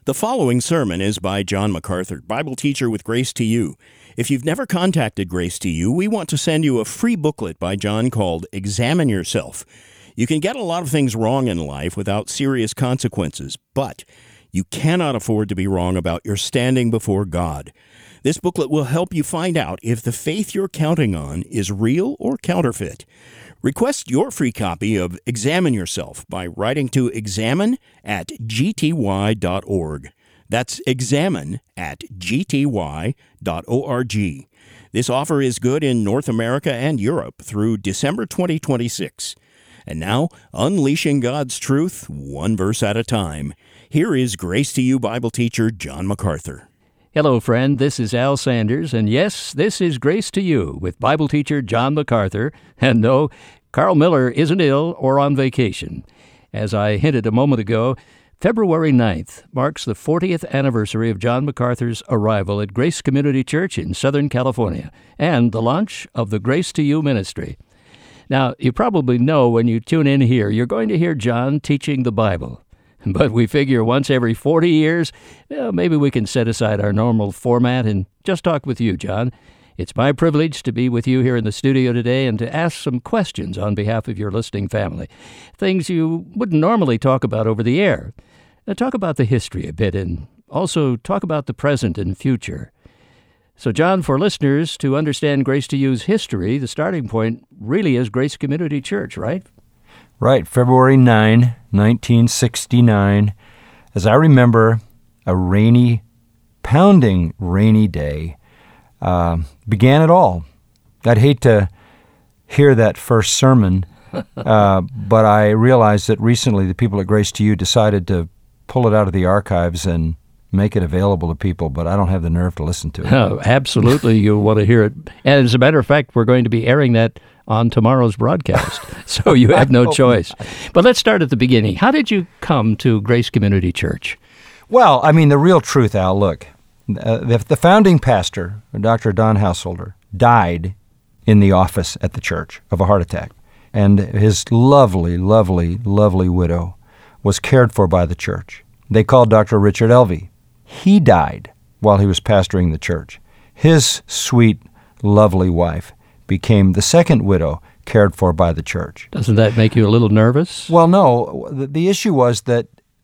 The following sermon is by John MacArthur, Bible teacher with Grace to You. If you've never contacted Grace to You, we want to send you a free booklet by John called Examine Yourself. You can get a lot of things wrong in life without serious consequences, but you cannot afford to be wrong about your standing before God. This booklet will help you find out if the faith you're counting on is real or counterfeit. Request your free copy of Examine Yourself by writing to examine@gty.org. That's examine@gty.org. This offer is good in North America and Europe through December 2026. And now, unleashing God's truth, one verse at a time. Here is Grace to You Bible teacher John MacArthur. Hello, friend. This is Al Sanders, and yes, this is Grace to You with Bible teacher John MacArthur. And no, Carl Miller isn't ill or on vacation. As I hinted a moment ago, February 9th marks the 40th anniversary of John MacArthur's arrival at Grace Community Church in Southern California and the launch of the Grace to You ministry. Now, you probably know when you tune in here, you're going to hear John teaching the Bible. But we figure once every 40 years, maybe we can set aside our normal format and just talk with you, John. It's my privilege to be with you here in the studio today and to ask some questions on behalf of your listening family. Things you wouldn't normally talk about over the air. Talk about the history a bit and also talk about the present and future. So, John, for listeners to understand Grace to You's history, the starting point really is Grace Community Church, right? Right, February 9, 1969. As I remember, a rainy, pounding rainy day began it all. I'd hate to hear that first sermon, but I realized that recently the people at Grace to You decided to pull it out of the archives and make it available to people, but I don't have the nerve to listen to it. Oh, absolutely, you'll want to hear it. And as a matter of fact, we're going to be airing that on tomorrow's broadcast, so you have no choice. But let's start at the beginning. How did you come to Grace Community Church? Well, I mean, the real truth, Al, look, the founding pastor, Dr. Don Householder, died in the office at the church of a heart attack, and his lovely, lovely, lovely widow was cared for by the church. They called Dr. Richard Elvey. He died while he was pastoring the church. His sweet, lovely wife became the second widow cared for by the church. Doesn't that make you a little nervous? Well, no. The issue was that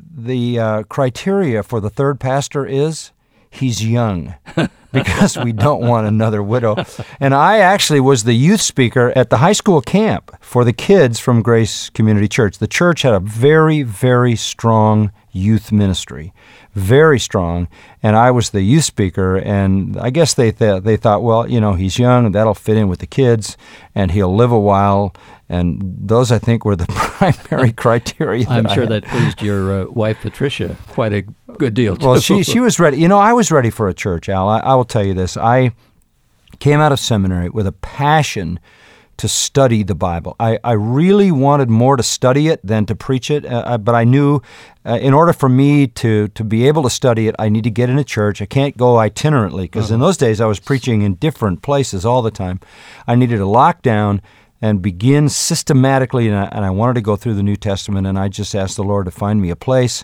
the criteria for the third pastor is he's young, because we don't want another widow. And I actually was the youth speaker at the high school camp for the kids from Grace Community Church. The church had a very, very strong youth ministry, very strong, and I was the youth speaker, and I guess they thought, well, you know, he's young, and that'll fit in with the kids, and he'll live a while, and those, I think, were the primary criteria. I'm sure that pleased your wife, Patricia, quite a good deal, too. Well, she was ready. You know, I was ready for a church, Al. I will tell you this. I came out of seminary with a passion to study the Bible. I really wanted more to study it than to preach it, but I knew in order for me to be able to study it, I need to get in a church. I can't go itinerantly, because in those days I was preaching in different places all the time. I needed to lock down and begin systematically, and I wanted to go through the New Testament, and I just asked the Lord to find me a place.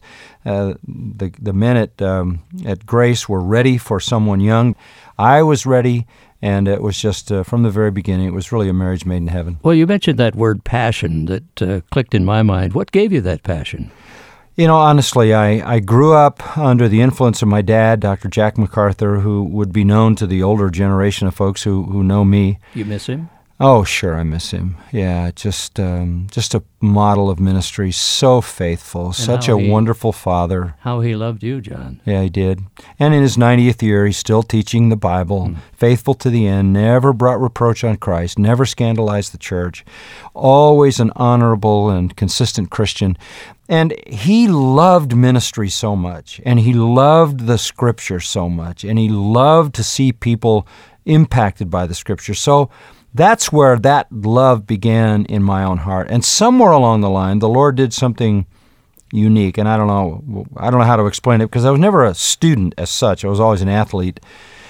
The men at Grace were ready for someone young. I was ready. And it was just, from the very beginning, it was really a marriage made in heaven. Well, you mentioned that word passion that clicked in my mind. What gave you that passion? You know, honestly, I grew up under the influence of my dad, Dr. Jack MacArthur, who would be known to the older generation of folks who know me. You miss him? Oh, sure, I miss him. Yeah, just a model of ministry, so faithful, and such a wonderful father. How he loved you, John. Yeah, he did. And in his 90th year, he's still teaching the Bible, faithful to the end, never brought reproach on Christ, never scandalized the church, always an honorable and consistent Christian. And he loved ministry so much, and he loved the Scripture so much, and he loved to see people impacted by the Scripture. So that's where that love began in my own heart. And somewhere along the line, the Lord did something unique, and I don't know how to explain it, because I was never a student as such. I was always an athlete.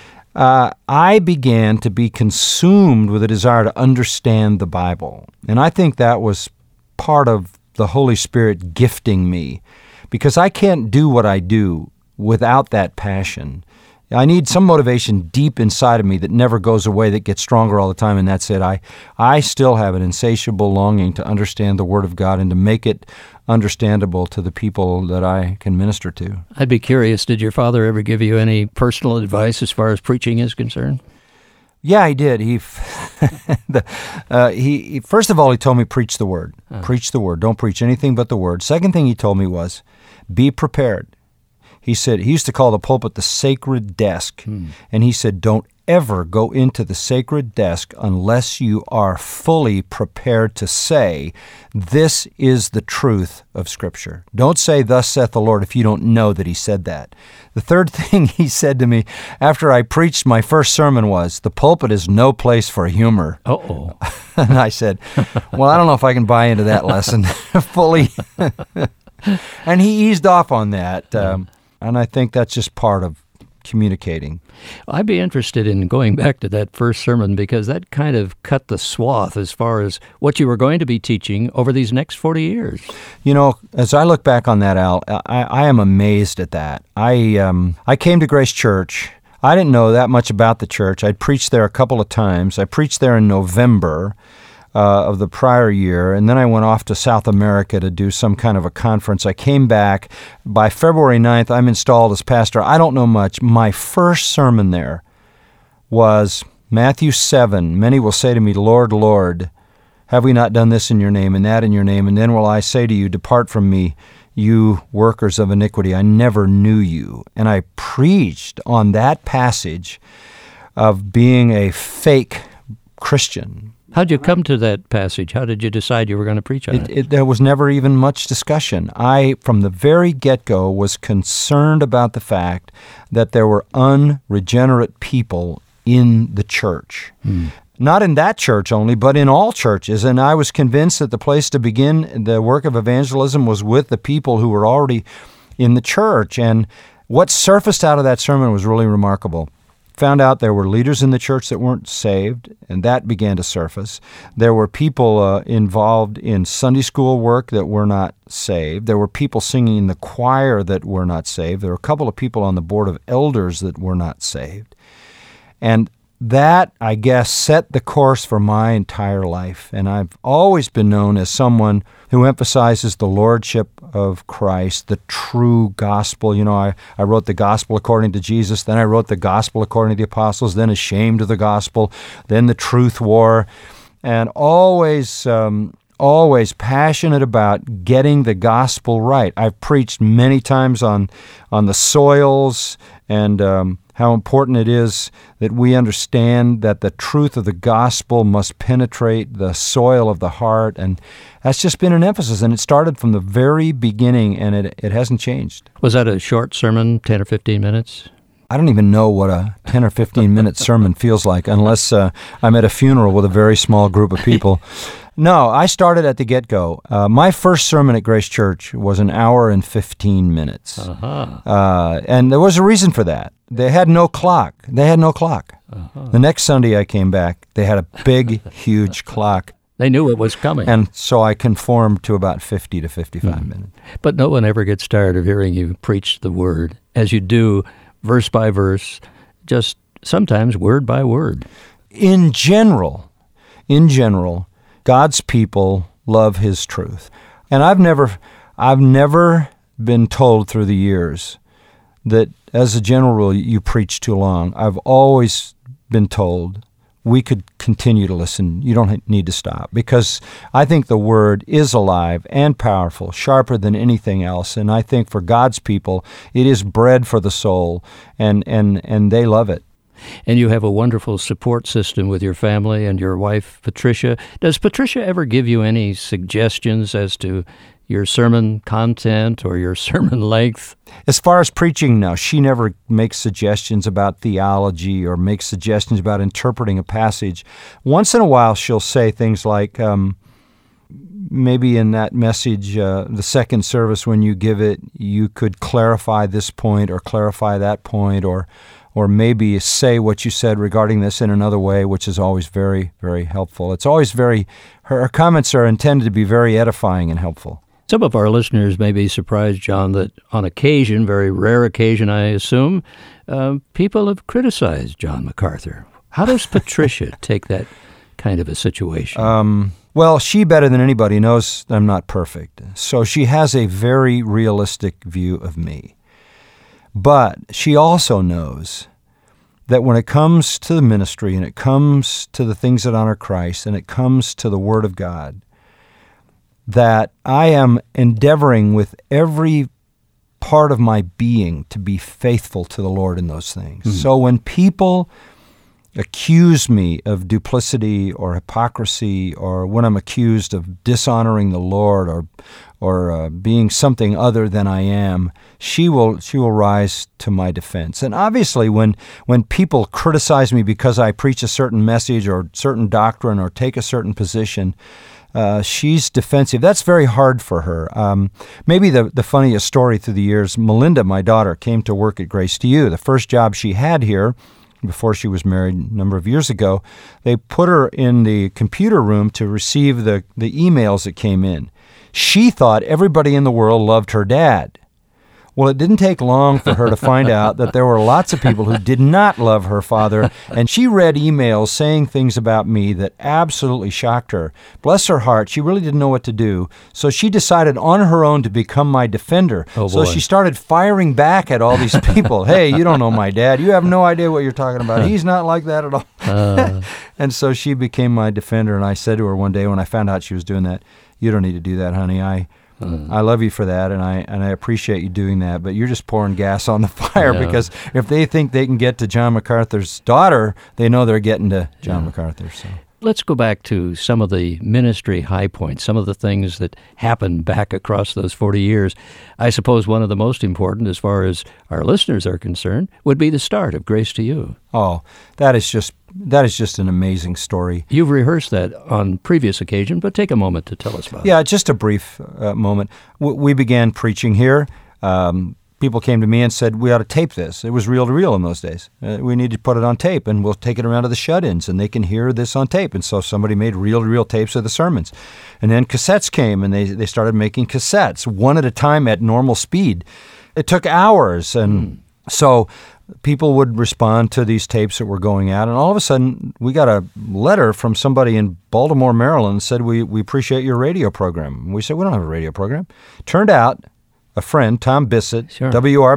I began to be consumed with a desire to understand the Bible. And I think that was part of the Holy Spirit gifting me, because I can't do what I do without that passion. I need some motivation deep inside of me that never goes away, that gets stronger all the time, and that's it. I still have an insatiable longing to understand the Word of God and to make it understandable to the people that I can minister to. I'd be curious, did your father ever give you any personal advice as far as preaching is concerned? Yeah, he did. He first of all, he told me, preach the Word. Preach the Word. Don't preach anything but the Word. Second thing he told me was, be prepared. He said, he used to call the pulpit the sacred desk. And he said, don't ever go into the sacred desk unless you are fully prepared to say, this is the truth of Scripture. Don't say, thus saith the Lord, if you don't know that he said that. The third thing he said to me after I preached my first sermon was, the pulpit is no place for humor. Uh-oh. And I said, well, I don't know if I can buy into that lesson fully. And he eased off on that. And I think that's just part of communicating. I'd be interested in going back to that first sermon because that kind of cut the swath as far as what you were going to be teaching over these next 40 years. You know, as I look back on that, Al, I am amazed at that. I came to Grace Church. I didn't know that much about the church. I'd preached there a couple of times. I preached there in November of the prior year, and then I went off to South America to do some kind of a conference. I came back. By February 9th, I'm installed as pastor. I don't know much. My first sermon there was Matthew 7. Many will say to me, Lord, Lord, have we not done this in your name and that in your name? And then will I say to you, depart from me, you workers of iniquity. I never knew you. And I preached on that passage of being a fake Christian. How'd you come to that passage? How did you decide you were going to preach on it? There was never even much discussion. I, from the very get-go, was concerned about the fact that there were unregenerate people in the church. Not in that church only, but in all churches. And I was convinced that the place to begin the work of evangelism was with the people who were already in the church. And what surfaced out of that sermon was really remarkable. Found out there were leaders in the church that weren't saved, and that began to surface. There were people involved in Sunday school work that were not saved. There were people singing in the choir that were not saved. There were a couple of people on the board of elders that were not saved. And that, I guess, set the course for my entire life. And I've always been known as someone who emphasizes the lordship of Christ, the true gospel. You know, I wrote the gospel according to Jesus, then I wrote the gospel according to the apostles, then Ashamed of the Gospel, then the Truth War, and always passionate about getting the gospel right. I've preached many times on the soils and how important it is that we understand that the truth of the gospel must penetrate the soil of the heart, and that's just been an emphasis, and it started from the very beginning, and it hasn't changed. Was that a short sermon, 10 or 15 minutes? I don't even know what a 10 or 15-minute sermon feels like unless I'm at a funeral with a very small group of people. No, I started at the get-go. My first sermon at Grace Church was an hour and 15 minutes. And there was a reason for that. They had no clock. The next Sunday I came back, they had a big, huge clock. They knew it was coming. And so I conformed to about 50 to 55 minutes. But no one ever gets tired of hearing you preach the Word, as you do, verse by verse, just sometimes word by word. In general, God's people love His truth. And I've never been told through the years that, as a general rule, you preach too long. I've always been told we could continue to listen. You don't need to stop, because I think the Word is alive and powerful, sharper than anything else. And I think for God's people, it is bread for the soul, and they love it. And you have a wonderful support system with your family and your wife, Patricia. Does Patricia ever give you any suggestions as to your sermon content or your sermon length? As far as preaching, no. She never makes suggestions about theology or makes suggestions about interpreting a passage. Once in a while, she'll say things like, maybe in that message, the second service when you give it, you could clarify this point or clarify that point, or maybe say what you said regarding this in another way, which is always very, very helpful. It's always her comments are intended to be very edifying and helpful. Some of our listeners may be surprised, John, that on occasion, very rare occasion, I assume, people have criticized John MacArthur. How does Patricia take that kind of a situation? Well, she better than anybody knows I'm not perfect. So she has a very realistic view of me. But she also knows that when it comes to the ministry and it comes to the things that honor Christ and it comes to the Word of God, that I am endeavoring with every part of my being to be faithful to the Lord in those things. Mm-hmm. So when people accuse me of duplicity or hypocrisy, or when I'm accused of dishonoring the Lord or being something other than I am, she will rise to my defense. And obviously, when people criticize me because I preach a certain message or certain doctrine or take a certain position, she's defensive. That's very hard for her. Maybe the funniest story through the years, Melinda, my daughter, came to work at Grace to You. The first job she had here, before she was married a number of years ago, they put her in the computer room to receive the emails that came in. She thought everybody in the world loved her dad. Well, it didn't take long for her to find out that there were lots of people who did not love her father, and she read emails saying things about me that absolutely shocked her. Bless her heart, she really didn't know what to do, so she decided on her own to become my defender. Oh, so boy. she started firing back at all these people. Hey, you don't know my dad. You have no idea what you're talking about. He's not like that at all. And so she became my defender, and I said to her one day when I found out she was doing that, "You don't need to do that, honey. I love you for that, and I appreciate you doing that, but you're just pouring gas on the fire because if they think they can get to John MacArthur's daughter, they know they're getting to John MacArthur." So. Let's go back to some of the ministry high points, some of the things that happened back across those 40 years. I suppose one of the most important, as far as our listeners are concerned, would be the start of Grace to You. Oh, that is just an amazing story. You've rehearsed that on previous occasion, but take a moment to tell us about it. Yeah, just a brief moment. We began preaching here. People came to me and said, we ought to tape this. It was reel-to-reel in those days. We need to put it on tape, and we'll take it around to the shut-ins, and they can hear this on tape. And so somebody made reel-to-reel tapes of the sermons. And then cassettes came, and they started making cassettes, one at a time at normal speed. It took hours, and so people would respond to these tapes that were going out, and all of a sudden, we got a letter from somebody in Baltimore, Maryland, said, we appreciate your radio program. And we said, we don't have a radio program. Turned out, a friend, Tom Bissett, Sure.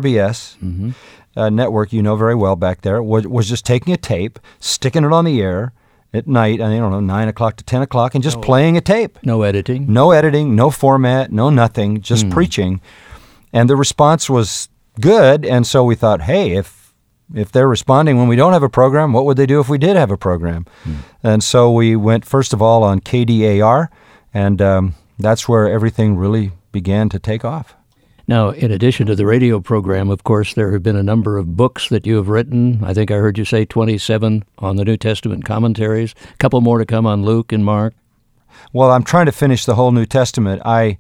WRBS network, you know very well back there, was just taking a tape, sticking it on the air at night, I don't know, 9 o'clock to 10 o'clock, and just playing a tape. No editing? No editing, no format, no nothing, just preaching. And the response was good, and so we thought, hey, if they're responding when we don't have a program, what would they do if we did have a program? And so we went, first of all, on KDAR, and that's where everything really began to take off. Now, in addition to the radio program, of course, there have been a number of books that you have written. I think I heard you say 27 on the New Testament commentaries, a couple more to come on Luke and Mark. Well, I'm trying to finish the whole New Testament. I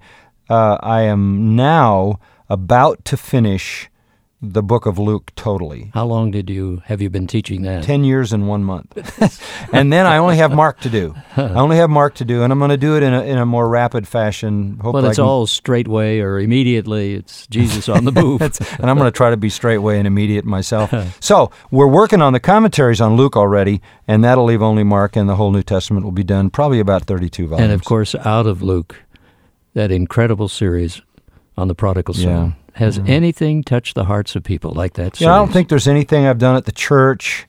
am now about to finish the book of Luke totally. How long have you been teaching that? 10 years and 1 month. And then I only have Mark to do. And I'm going to do it in a more rapid fashion. Well, it's all straightway or immediately. It's Jesus on the move. And I'm going to try to be straightway and immediate myself. So we're working on the commentaries on Luke already, and that'll leave only Mark, and the whole New Testament will be done, probably about 32 volumes. And, of course, out of Luke, that incredible series on the prodigal son. Yeah. Has anything touched the hearts of people like that series? Yeah, I don't think there's anything I've done at the church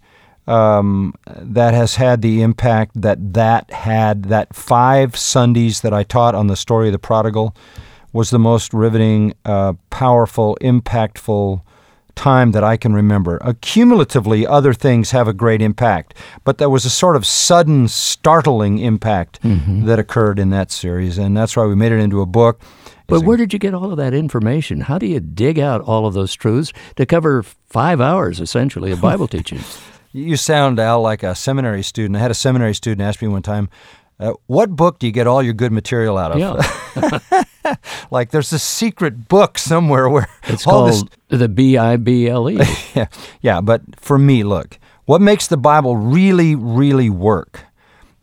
that has had the impact that had. That 5 Sundays that I taught on the story of the prodigal was the most riveting, powerful, impactful time that I can remember. Cumulatively, other things have a great impact, but there was a sort of sudden, startling impact that occurred in that series, and that's why we made it into a book. But where did you get all of that information? How do you dig out all of those truths to cover 5 hours, essentially, of Bible teaching? You sound, Al, like a seminary student. I had a seminary student ask me one time, what book do you get all your good material out of? Yeah. Like there's a secret book somewhere where it's all called the Bible. Yeah, but for me, look, what makes the Bible really, really work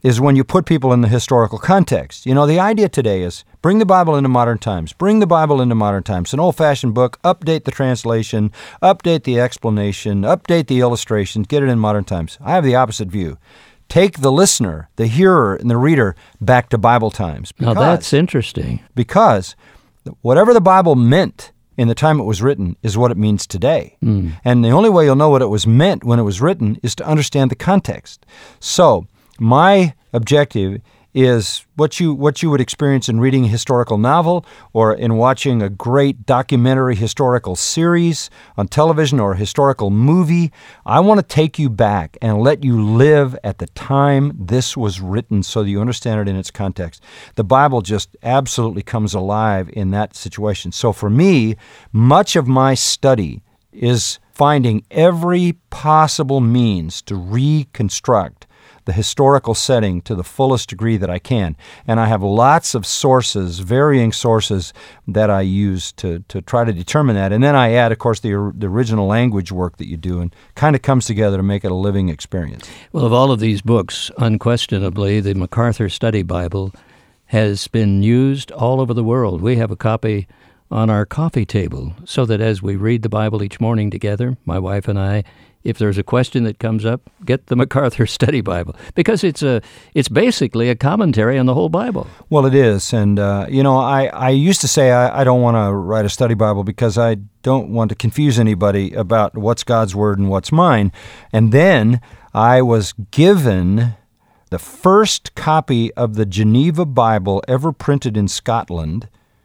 is when you put people in the historical context. You know, the idea today is bring the Bible into modern times. Bring the Bible into modern times. An old-fashioned book, update the translation, update the explanation, update the illustrations, get it in modern times. I have the opposite view. Take the listener, the hearer, and the reader back to Bible times. Now that's interesting. Because whatever the Bible meant in the time it was written is what it means today. And the only way you'll know what it was meant when it was written is to understand the context. So my objective is what you would experience in reading a historical novel or in watching a great documentary historical series on television or a historical movie. I want to take you back and let you live at the time this was written so that you understand it in its context. The Bible just absolutely comes alive in that situation. So for me, much of my study is finding every possible means to reconstruct the historical setting to the fullest degree that I can. And I have lots of sources, varying sources, that I use to try to determine that. And then I add, of course, the original language work that you do, and kind of comes together to make it a living experience. Well, of all of these books, unquestionably, the MacArthur Study Bible has been used all over the world. We have a copy on our coffee table so that as we read the Bible each morning together, my wife and I, if there's a question that comes up, get the MacArthur Study Bible, because it's basically a commentary on the whole Bible. Well, it is. And, I used to say I don't want to write a study Bible because I don't want to confuse anybody about what's God's Word and what's mine. And then I was given the first copy of the Geneva Bible ever printed in Scotland,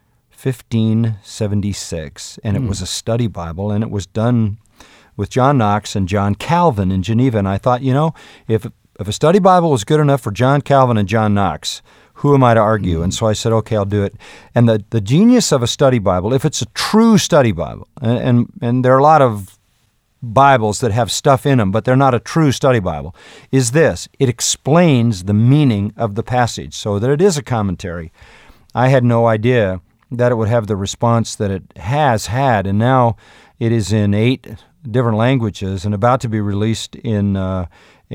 1576, and it was a study Bible, and it was done with John Knox and John Calvin in Geneva. And I thought, if a study Bible was good enough for John Calvin and John Knox, who am I to argue? And so I said, okay, I'll do it. And the genius of a study Bible, if it's a true study Bible, and there are a lot of Bibles that have stuff in them, but they're not a true study Bible, is this: it explains the meaning of the passage so that it is a commentary. I had no idea that it would have the response that it has had, and now it is in 8 different languages and about to be released in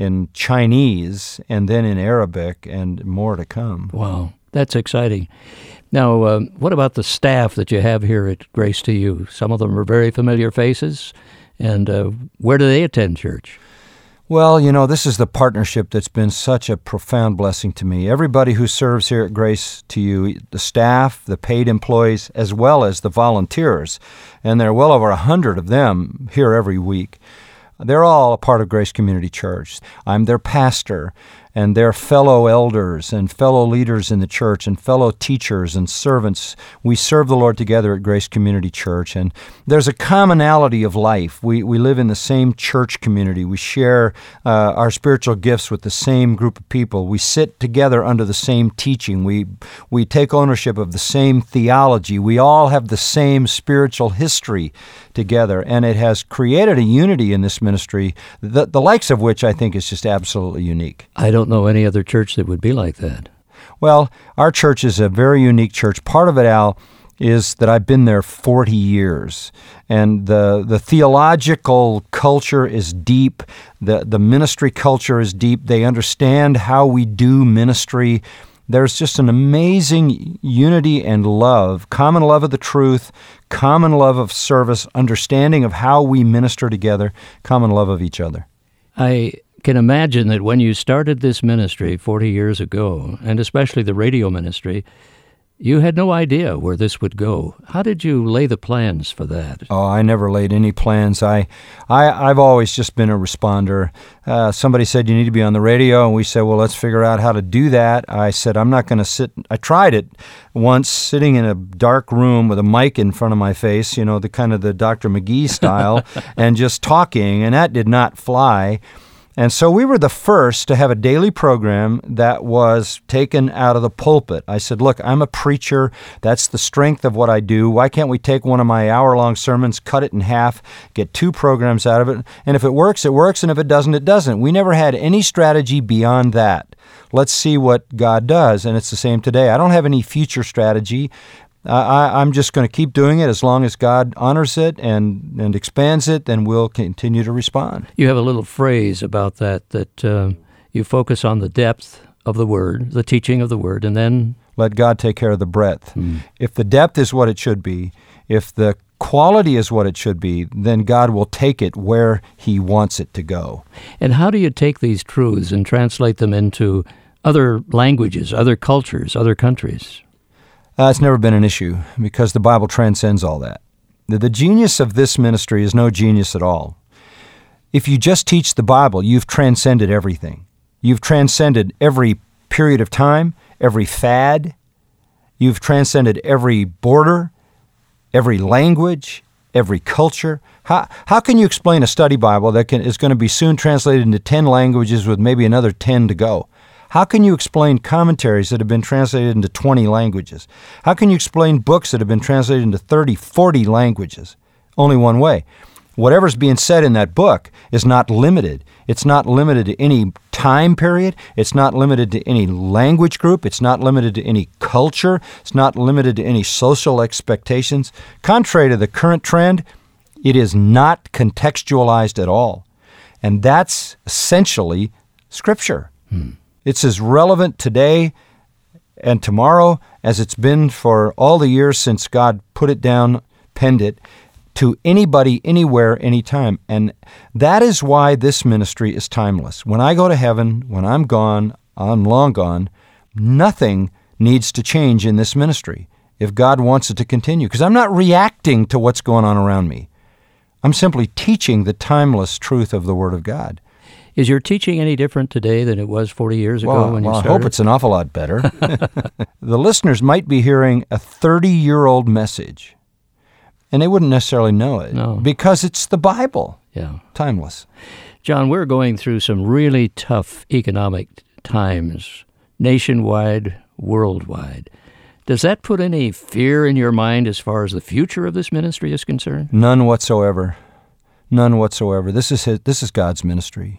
Chinese and then in Arabic and more to come. Wow, that's exciting. Now, what about the staff that you have here at Grace to You? Some of them are very familiar faces, and where do they attend church? Well, this is the partnership that's been such a profound blessing to me. Everybody who serves here at Grace to You, the staff, the paid employees, as well as the volunteers, and there are well over 100 of them here every week, they're all a part of Grace Community Church. I'm their pastor, and their fellow elders and fellow leaders in the church and fellow teachers and servants. We serve the Lord together at Grace Community Church, and there's a commonality of life. We live in the same church community. We share our spiritual gifts with the same group of people. We sit together under the same teaching. We take ownership of the same theology. We all have the same spiritual history together, and it has created a unity in this ministry, the likes of which I think is just absolutely unique. I don't know any other church that would be like that. Well, our church is a very unique church. Part of it, Al, is that I've been there 40 years, and the theological culture is deep. The ministry culture is deep. They understand how we do ministry. There's just an amazing unity and love, common love of the truth, common love of service, understanding of how we minister together, common love of each other. I can imagine that when you started this ministry 40 years ago, and especially the radio ministry, you had no idea where this would go. How did you lay the plans for that? Oh, I never laid any plans. I've always just been a responder. Somebody said, you need to be on the radio, and we said, well, let's figure out how to do that. I said, I'm not going to sit. I tried it once, sitting in a dark room with a mic in front of my face, the kind of the Dr. McGee style, and just talking, and that did not fly. And so we were the first to have a daily program that was taken out of the pulpit. I said, look, I'm a preacher. That's the strength of what I do. Why can't we take one of my hour-long sermons, cut it in half, get 2 programs out of it? And if it works, it works. And if it doesn't, it doesn't. We never had any strategy beyond that. Let's see what God does. And it's the same today. I don't have any future strategy. I'm just going to keep doing it as long as God honors it and expands it, then we'll continue to respond. You have a little phrase about that you focus on the depth of the Word, the teaching of the Word, and then let God take care of the breadth. If the depth is what it should be, if the quality is what it should be, then God will take it where He wants it to go. And how do you take these truths and translate them into other languages, other cultures, other countries? It's never been an issue because the Bible transcends all that. The genius of this ministry is no genius at all. If you just teach the Bible, you've transcended everything. You've transcended every period of time, every fad. You've transcended every border, every language, every culture. How can you explain a study Bible that is going to be soon translated into 10 languages with maybe another 10 to go? How can you explain commentaries that have been translated into 20 languages? How can you explain books that have been translated into 30, 40 languages? Only one way. Whatever's being said in that book is not limited. It's not limited to any time period. It's not limited to any language group. It's not limited to any culture. It's not limited to any social expectations. Contrary to the current trend, it is not contextualized at all. And that's essentially Scripture. It's as relevant today and tomorrow as it's been for all the years since God put it down, penned it, to anybody, anywhere, anytime. And that is why this ministry is timeless. When I go to heaven, when I'm gone, I'm long gone, nothing needs to change in this ministry if God wants it to continue. Because I'm not reacting to what's going on around me. I'm simply teaching the timeless truth of the Word of God. Is your teaching any different today than it was 40 years ago when you started? I hope it's an awful lot better. The listeners might be hearing a 30-year-old message, and they wouldn't necessarily know it because it's the Bible. Yeah. Timeless. John, we're going through some really tough economic times, nationwide, worldwide. Does that put any fear in your mind as far as the future of this ministry is concerned? None whatsoever. None whatsoever. This is God's ministry.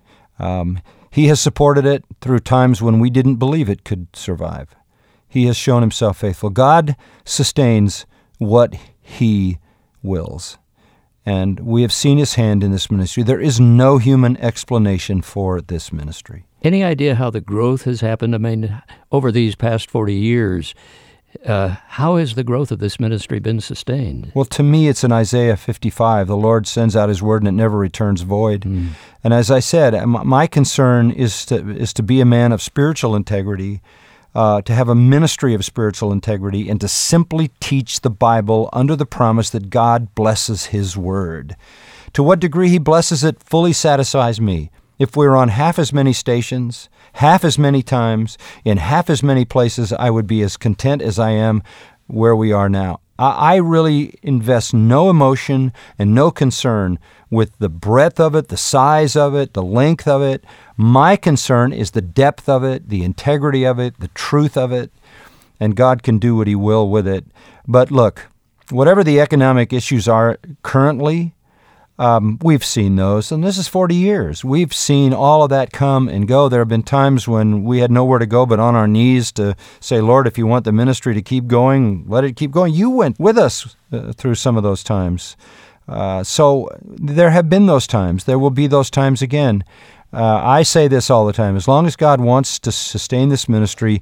He has supported it through times when we didn't believe it could survive. He has shown Himself faithful. God sustains what He wills. And we have seen His hand in this ministry. There is no human explanation for this ministry. Any idea how the growth has happened? I mean, over these past 40 years, how has the growth of this ministry been sustained? Well, to me, it's in Isaiah 55. The Lord sends out His word and it never returns void. And as I said, my concern is to be a man of spiritual integrity, to have a ministry of spiritual integrity, and to simply teach the Bible under the promise that God blesses His word. To what degree He blesses it fully satisfies me. If we were on half as many stations, half as many times, in half as many places, I would be as content as I am where we are now. I really invest no emotion and no concern with the breadth of it, the size of it, the length of it. My concern is the depth of it, the integrity of it, the truth of it, and God can do what He will with it. But look, whatever the economic issues are currently, we've seen those, and this is 40 years. We've seen all of that come and go. There have been times when we had nowhere to go but on our knees to say, Lord, if you want the ministry to keep going, let it keep going. You went with us through some of those times. So there have been those times. There will be those times again. I say this all the time. As long as God wants to sustain this ministry,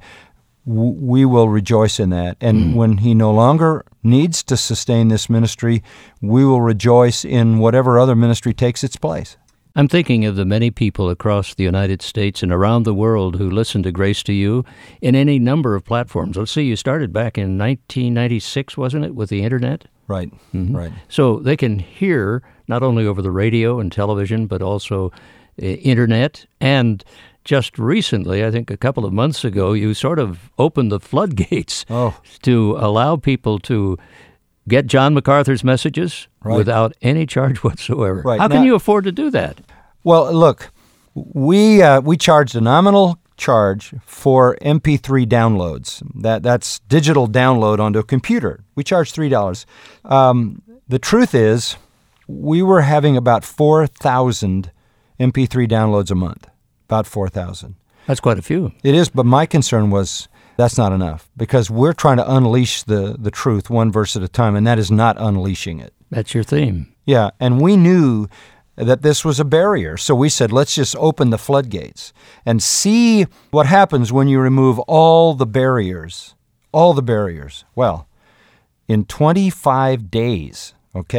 we will rejoice in that. And when He no longer needs to sustain this ministry, we will rejoice in whatever other ministry takes its place. I'm thinking of the many people across the United States and around the world who listen to Grace to You in any number of platforms. Let's see, you started back in 1996, wasn't it, with the Internet? Right, right. So they can hear not only over the radio and television, but also Internet. And just recently, I think a couple of months ago, you sort of opened the floodgates to allow people to get John MacArthur's messages without any charge whatsoever. Right. How can you afford to do that? Well, look, we charged a nominal charge for MP3 downloads. That's digital download onto a computer. We charge $3. The truth is, we were having about 4,000 MP3 downloads a month. About 4,000. That's quite a few. It is, but my concern was that's not enough because we're trying to unleash the truth one verse at a time, and that is not unleashing it. That's your theme. Yeah, and we knew that this was a barrier. So we said, let's just open the floodgates and see what happens when you remove all the barriers. All the barriers. Well, in 25 days,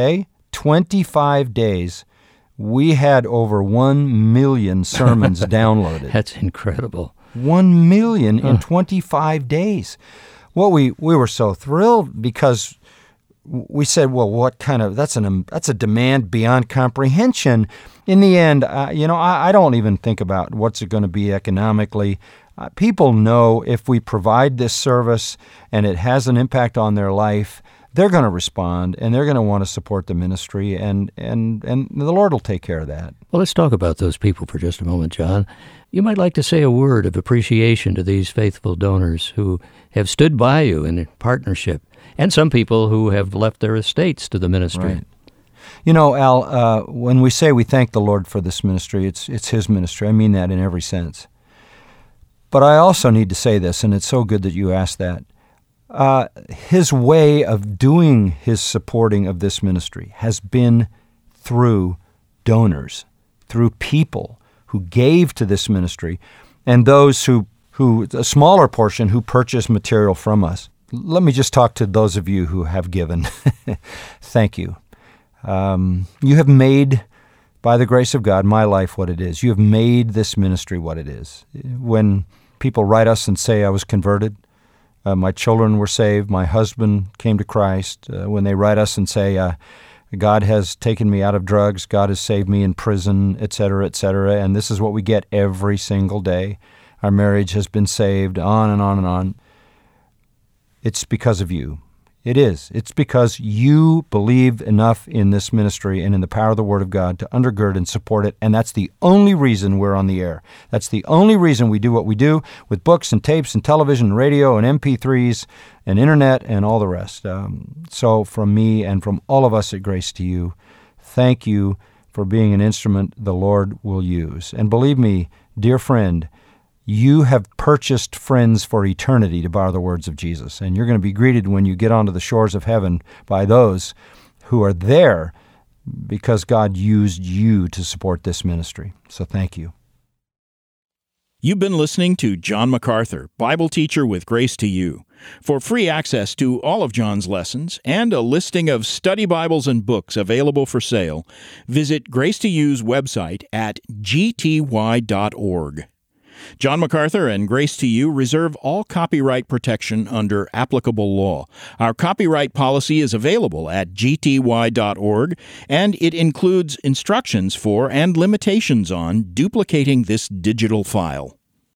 25 days, we had over 1 million sermons downloaded. That's incredible. 1 million in 25 days. Well, we were so thrilled because we said, well, what kind of, that's a demand beyond comprehension. In the end, I don't even think about what's it going to be economically. People know if we provide this service and it has an impact on their life, they're going to respond and they're going to want to support the ministry, and the Lord will take care of that. Well, let's talk about those people for just a moment, John. You might like to say a word of appreciation to these faithful donors who have stood by you in partnership, and some people who have left their estates to the ministry. Right. You know, Al, when we say we thank the Lord for this ministry, it's His ministry. I mean that in every sense. But I also need to say this, and it's so good that you asked that. His way of doing His supporting of this ministry has been through donors, through people who gave to this ministry, and those who a smaller portion who purchased material from us. Let me just talk to those of you who have given. Thank you. You have made, by the grace of God, my life what it is. You have made this ministry what it is. When people write us and say, I was converted, my children were saved, my husband came to Christ, when they write us and say, God has taken me out of drugs, God has saved me in prison, et cetera, and this is what we get every single day. Our marriage has been saved, on and on and on. It's because of you. It is. It's because you believe enough in this ministry and in the power of the Word of God to undergird and support it, and that's the only reason we're on the air. That's the only reason we do what we do with books and tapes and television and radio and MP3s and internet and all the rest. So from me and from all of us at Grace to You, thank you for being an instrument the Lord will use. And believe me, dear friend, you have purchased friends for eternity, to borrow the words of Jesus, and you're going to be greeted when you get onto the shores of heaven by those who are there because God used you to support this ministry. So thank you. You've been listening to John MacArthur, Bible teacher with Grace to You. For free access to all of John's lessons and a listing of study Bibles and books available for sale, visit Grace to You's website at gty.org. John MacArthur and Grace to You reserve all copyright protection under applicable law. Our copyright policy is available at gty.org, and it includes instructions for and limitations on duplicating this digital file.